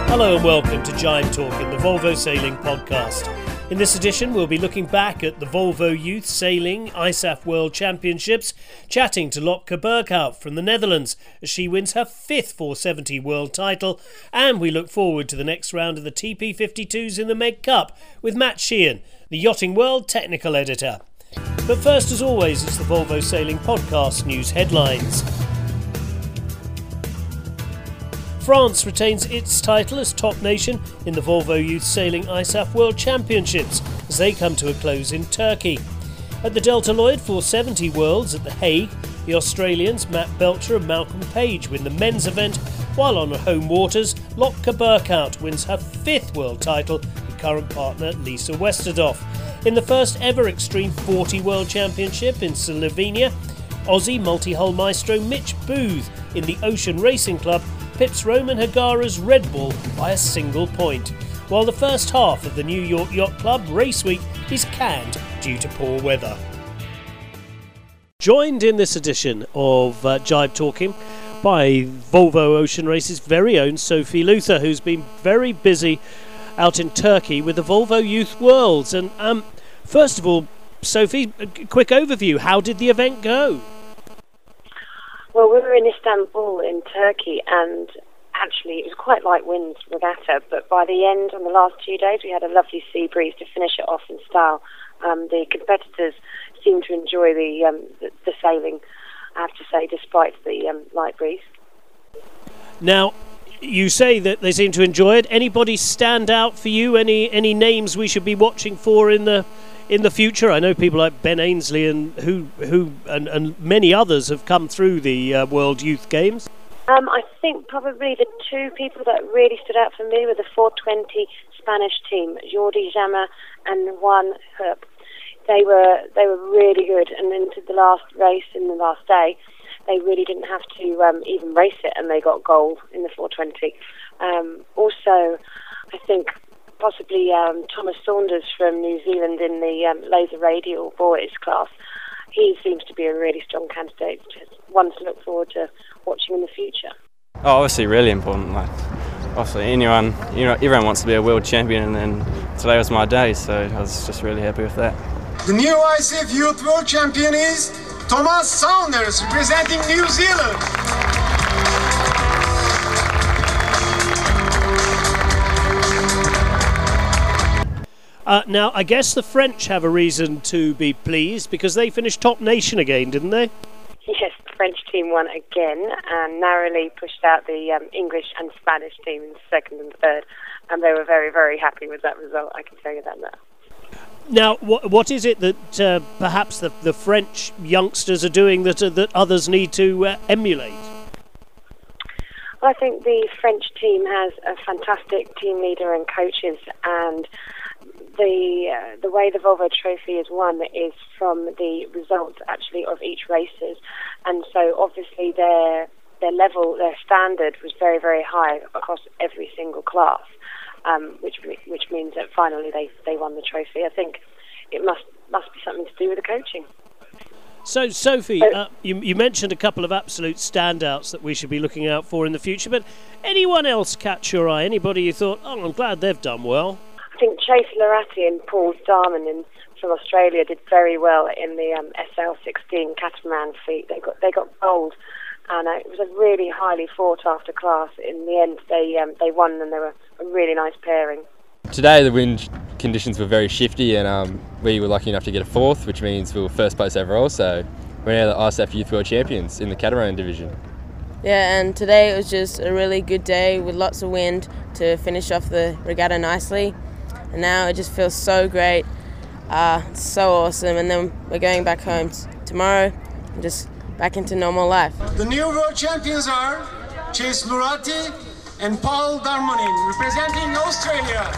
Hello and welcome to Jibe Talking, the Volvo Sailing podcast. In this edition, we'll be looking back at the Volvo Youth Sailing ISAF World Championships, chatting to Lopke Berghout from the Netherlands as she wins her 5th 470 world title, and we look forward to the next round of the TP52s in the Meg Cup with Matt Sheehan, the Yachting World technical editor. But first, as always, it's the Volvo Sailing podcast news headlines. France retains its title as top nation in the Volvo Youth Sailing ISAF World Championships as they come to a close in Turkey. At the Delta Lloyd 470 Worlds at The Hague, the Australians Matt Belcher and Malcolm Page win the men's event, while on home waters, Lopke Berghout wins her 5th world title with current partner Lisa Westerhoff. In the first ever Extreme 40 World Championship in Slovenia, Aussie multi-hull maestro Mitch Booth in the Ocean Racing Club pips Roman Hagara's Red Bull by a single point, while the first half of the New York Yacht Club Race Week is canned due to poor weather. Joined in this edition of Jibe Talking by Volvo Ocean Race's very own Sophie Luther, who's been very busy out in Turkey with the Volvo Youth Worlds. And first of all, Sophie, a quick overview. How did the event go? Well, we were in Istanbul in Turkey, and actually it was quite light winds regatta, but by the end, on the last 2 days, we had a lovely sea breeze to finish it off in style. The competitors seemed to enjoy the sailing, I have to say, despite the light breeze. Now, you say that they seem to enjoy it. Anybody stand out for you? Any names we should be watching for in the future? I know people like Ben Ainsley and who many others have come through the World Youth Games. I think probably the two people that really stood out for me were the 420 Spanish team, Jordi Jama and Juan Herp. They were really good, and into the last race in the last day, they really didn't have to even race it, and they got gold in the 420. Also, I think possibly Thomas Saunders from New Zealand in the laser radial boys class. He seems to be a really strong candidate, just one to look forward to watching in the future. Oh, obviously really important. Obviously everyone wants to be a world champion, and today was my day, so I was just really happy with that. The new ISAF Youth World Champion is Thomas Saunders, representing New Zealand. Now, I guess the French have a reason to be pleased because they finished top nation again, didn't they? Yes, the French team won again and narrowly pushed out the English and Spanish team in second and third, and they were very, very happy with that result, I can tell you that now. Now, what is it that perhaps the French youngsters are doing that others need to emulate? Well, I think the French team has a fantastic team leader and coaches, and the way the Volvo Trophy is won is from the results actually of each races, and so obviously their level, their standard was very, very high across every single class, which means that finally they won the trophy. I think it must be something to do with the coaching. So, Sophie, you mentioned a couple of absolute standouts that we should be looking out for in the future, but anyone else catch your eye? Anybody you thought, oh, I'm glad they've done well? I think Chase Larati and Paul Darman from Australia did very well in the SL16 catamaran feat. They got gold, and it was a really highly fought after class. In the end, they won, and they were a really nice pairing. Today the wind conditions were very shifty, and we were lucky enough to get a 4th, which means we were first place overall, so we're now the ISAF Youth World Champions in the catamaran division. Yeah, and today it was just a really good day with lots of wind to finish off the regatta nicely, and now it just feels so great. It's so awesome, and then we're going back home tomorrow and just back into normal life. The new world champions are Chase Larati and Paul Darmanin, representing Australia.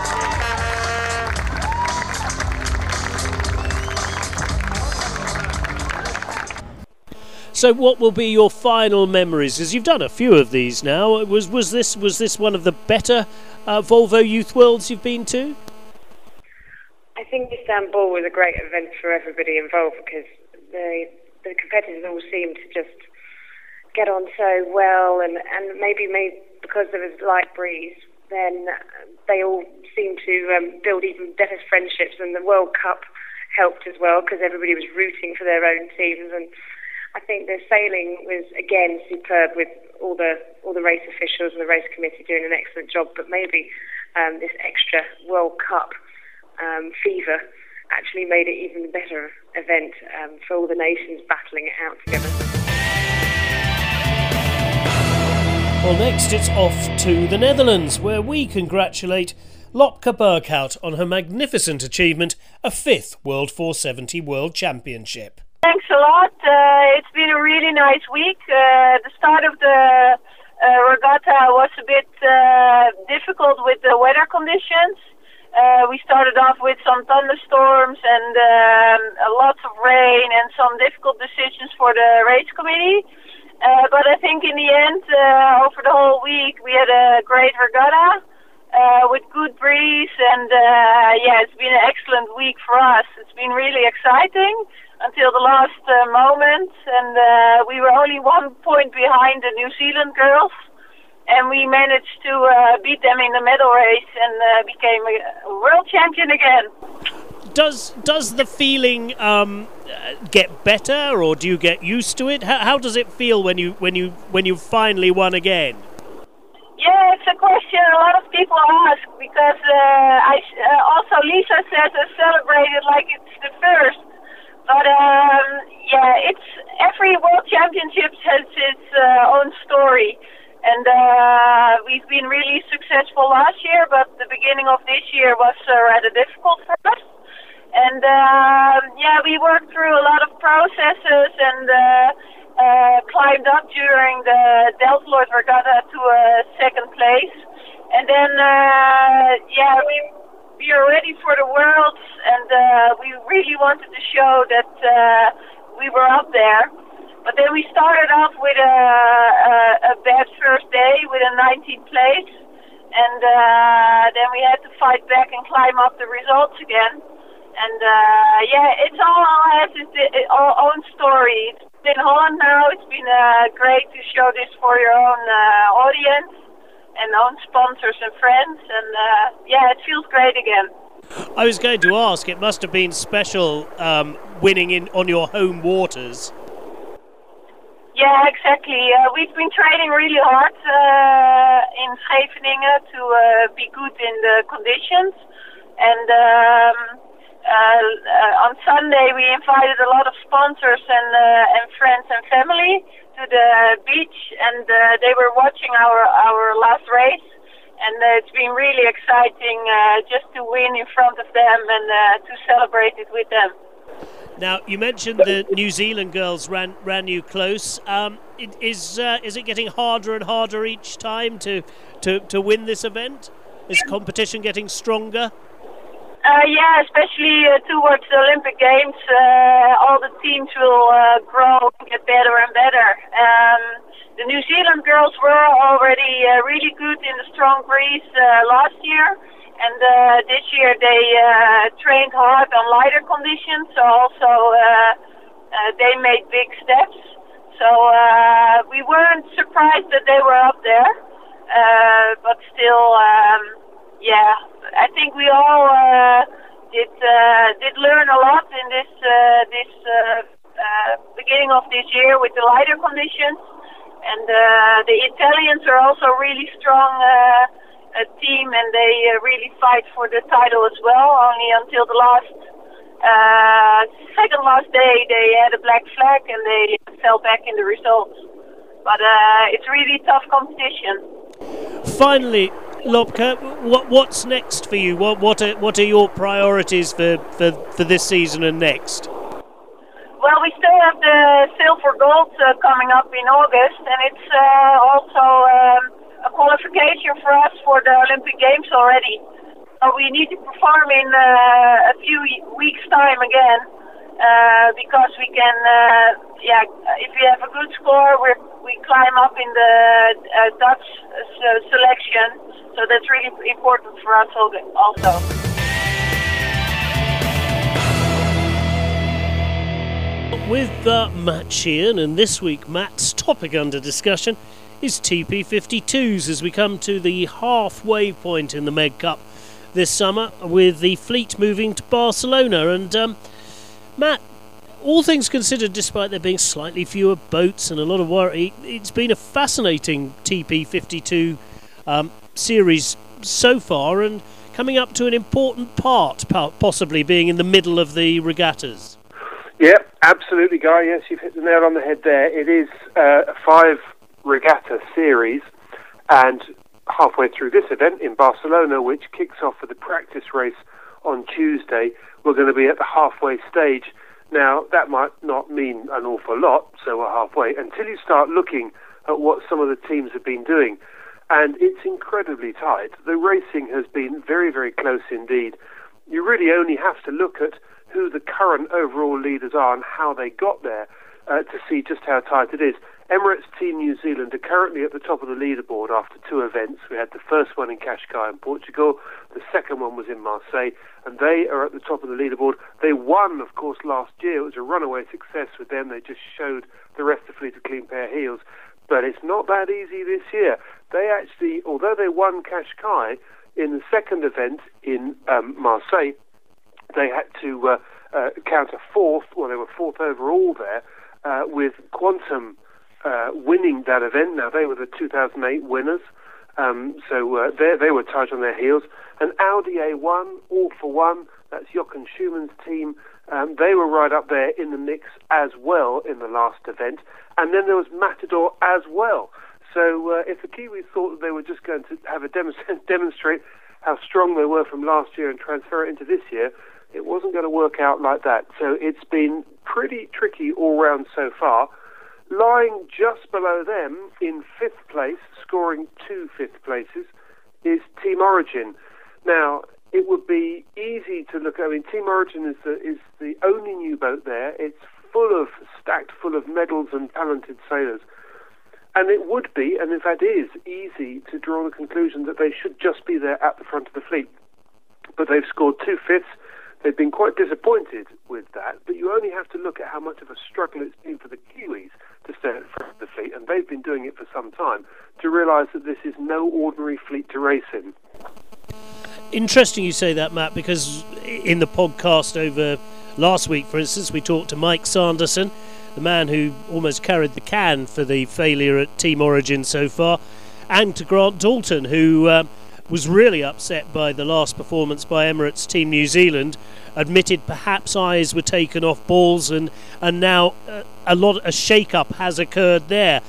So what will be your final memories? Because you've done a few of these now. Was this one of the better Volvo Youth Worlds you've been to? I think Istanbul was a great event for everybody involved because the competitors all seemed to just get on so well, and maybe because there was light breeze, then they all seemed to build even better friendships, and the World Cup helped as well because everybody was rooting for their own teams. And I think the sailing was again superb, with all the race officials and the race committee doing an excellent job. But maybe this extra World Cup fever actually made it even a better event for all the nations battling it out together. Well, next it's off to the Netherlands, where we congratulate Lopke Berghout on her magnificent achievement, a 5th World 470 World Championship. Thanks a lot. It's been a really nice week. The start of the regatta was a bit difficult with the weather conditions. We started off with some thunderstorms and lots of rain and some difficult decisions for the race committee. But I think in the end, over the whole week, we had a great regatta with good breeze, and it's been an excellent week for us. It's been really exciting until the last moment, and we were only 1 point behind the New Zealand girls, and we managed to beat them in the medal race and became a world champion again. Does the feeling get better, or do you get used to it? How does it feel when you finally won again? Yeah, it's a question a lot of people ask, because also Lisa says I celebrated like it's the first. But it's every World Championship has its own story. And we've been really successful last year, but the beginning of this year was rather difficult for us. And we worked through a lot of processes and climbed up during the Delta Lloyd Regatta to a 2nd place. And then, we are ready for the Worlds, and we really wanted to show that we were up there. But then we started off with a bad first day with a 19th place, and then we had to fight back and climb up the results again. And it all has its own story. It's in Holland now. It's been great to show this for your own audience and own sponsors and friends, and it feels great again. I was going to ask, it must have been special winning on your home waters. Yeah, exactly. We've been training really hard in Scheveningen to be good in the conditions. And on Sunday we invited a lot of sponsors and friends and family to the beach, and they were watching our last race. And it's been really exciting just to win in front of them and to celebrate it with them. Now, you mentioned the New Zealand girls ran you close. Is it getting harder and harder each time to win this event? Is competition getting stronger? Especially towards the Olympic Games. All the teams will grow and get better and better. The New Zealand girls were already really good in the strong breeze last year. And this year they trained hard on lighter conditions, so also they made big steps. So we weren't surprised that they were up there, but still, I think we all did learn a lot in this beginning of this year with the lighter conditions. And the Italians are also really strong. A team, and they really fight for the title as well. Only until the second last day they had a black flag and they fell back in the results. But it's really tough competition. Finally, Lopke, what's next for you? What are your priorities for this season and next? Well, we still have the silver gold coming up in August, and it's also a qualification for us for the Olympic Games already. So we need to perform in a few weeks' time again, because we can, if we have a good score, we climb up in the Dutch selection. So that's really important for us also. with Matt Sheehan, and this week Matt's topic under discussion is TP52s as we come to the halfway point in the Med Cup this summer with the fleet moving to Barcelona. And Matt, all things considered, despite there being slightly fewer boats and a lot of worry, it's been a fascinating TP52 series so far, and coming up to an important part, possibly being in the middle of the regattas. Yeah, absolutely, Guy. Yes, you've hit the nail on the head there. It is a 5-regatta series, and halfway through this event in Barcelona, which kicks off with the practice race on Tuesday, we're going to be at the halfway stage. Now, that might not mean an awful lot, so we're halfway, until you start looking at what some of the teams have been doing. And it's incredibly tight. The racing has been very, very close indeed. You really only have to look at who the current overall leaders are and how they got there to see just how tight it is. Emirates Team New Zealand are currently at the top of the leaderboard after 2 events. We had the first one in Cascais in Portugal, the second one was in Marseille, and they are at the top of the leaderboard. They won, of course, last year. It was a runaway success with them. They just showed the rest of the fleet a clean pair of heels. But it's not that easy this year. They actually, although they won Cascais in the second event in Marseille, they had to counter 4th, well, they were 4th overall there, with Quantum winning that event. Now, they were the 2008 winners, so they were tight on their heels. And Audi A1, all for one, that's Jochen Schumann's team, they were right up there in the mix as well in the last event. And then there was Matador as well. So if the Kiwis thought that they were just going to have a demonstrate how strong they were from last year and transfer it into this year, it wasn't going to work out like that. So it's been pretty tricky all round so far. Lying just below them in 5th place, scoring 2 5th places, is Team Origin. Now, it would be easy to look at. I mean, Team Origin is the only new boat there. It's stacked full of medals and talented sailors. And it would be, and in fact is, easy to draw the conclusion that they should just be there at the front of the fleet. But they've scored 2 5ths. They've been quite disappointed with that, but you only have to look at how much of a struggle it's been for the Kiwis to stay at the front of the fleet, and they've been doing it for some time, to realise that this is no ordinary fleet to race in. Interesting you say that, Matt, because in the podcast over last week, for instance, we talked to Mike Sanderson, the man who almost carried the can for the failure at Team Origin so far, and to Grant Dalton, who was really upset by the last performance by Emirates Team New Zealand, admitted perhaps eyes were taken off balls, and now a shake-up has occurred there.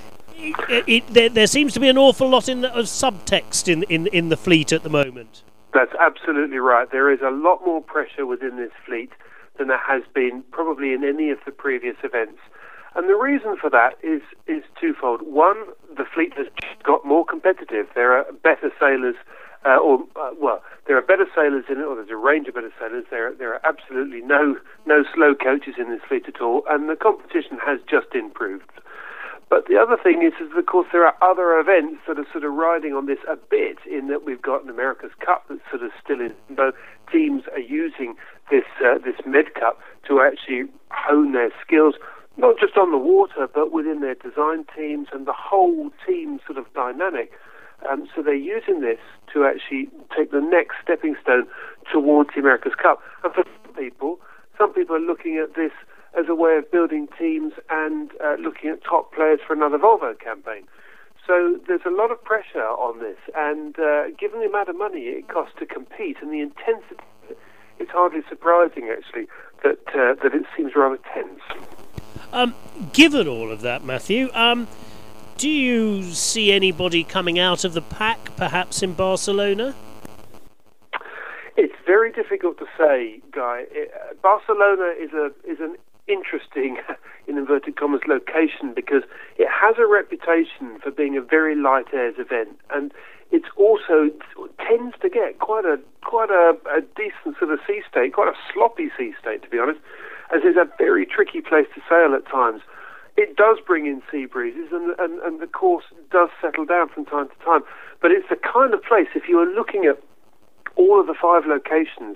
There seems to be an awful lot of subtext in the fleet at the moment. That's absolutely right. There is a lot more pressure within this fleet than there has been probably in any of the previous events. And the reason for that is twofold. One, the fleet has got more competitive. There are better sailors, there are better sailors in it, or there's a range of better sailors. There are absolutely no slow coaches in this fleet at all, and the competition has just improved. But the other thing is of course, there are other events that are sort of riding on this a bit, in that we've got an America's Cup that's sort of still in. Both teams are using this Med Cup to actually hone their skills, not just on the water, but within their design teams and the whole team sort of dynamic. So they're using this to actually take the next stepping stone towards the America's Cup. And for some people are looking at this as a way of building teams and looking at top players for another Volvo campaign. So there's a lot of pressure on this, and given the amount of money it costs to compete and the intensity, it's hardly surprising actually that it seems rather tense. Given all of that, Matthew, do you see anybody coming out of the pack, perhaps in Barcelona? It's very difficult to say, Guy. Barcelona is an interesting, in inverted commas, location, because it has a reputation for being a very light airs event, and it also tends to get quite a decent sort of sea state, quite a sloppy sea state, to be honest, as it's a very tricky place to sail at times. It does bring in sea breezes, and the course does settle down from time to time, but it's the kind of place, if you are looking at all of the 5 locations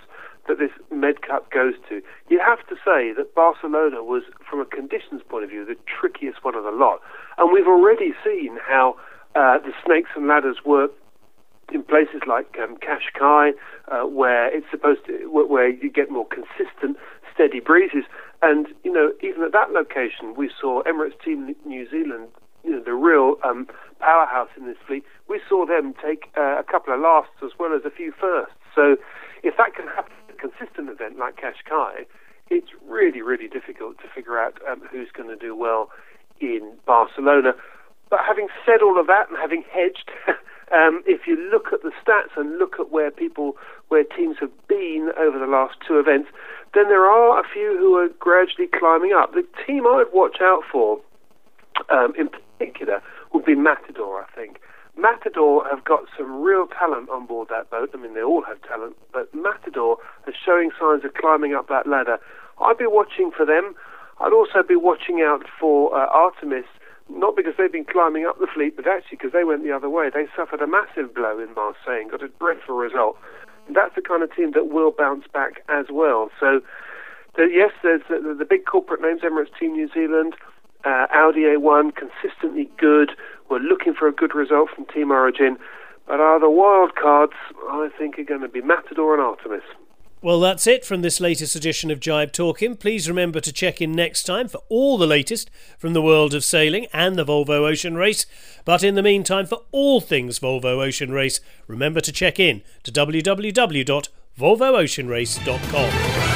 that this Med Cup goes to. You have to say that Barcelona was, from a conditions point of view, the trickiest one of the lot. And we've already seen how the snakes and ladders work in places like Qashqai, where it's where you get more consistent, steady breezes. And, you know, even at that location, we saw Emirates Team New Zealand, you know, the real powerhouse in this fleet. We saw them take a couple of lasts as well as a few firsts. So if that can happen in a consistent event like Qashqai, it's really, really difficult to figure out who's going to do well in Barcelona. But having said all of that and having hedged, if you look at the stats and look at where teams have been over the last two events, then there are a few who are gradually climbing up. The team I'd watch out for, in particular, would be Matador, I think. Matador have got some real talent on board that boat. I mean, they all have talent, but Matador is showing signs of climbing up that ladder. I'd be watching for them. I'd also be watching out for Artemis, not because they've been climbing up the fleet, but actually because they went the other way. They suffered a massive blow in Marseille and got a dreadful result. And that's the kind of team that will bounce back as well. So, yes, there's the big corporate names, Emirates Team New Zealand, Audi A1, consistently good. We're looking for a good result from Team Origin. But the wild cards, I think, are going to be Matador and Artemis. Well, that's it from this latest edition of Jibe Talking. Please remember to check in next time for all the latest from the world of sailing and the Volvo Ocean Race. But in the meantime, for all things Volvo Ocean Race, remember to check in to www.volvooceanrace.com.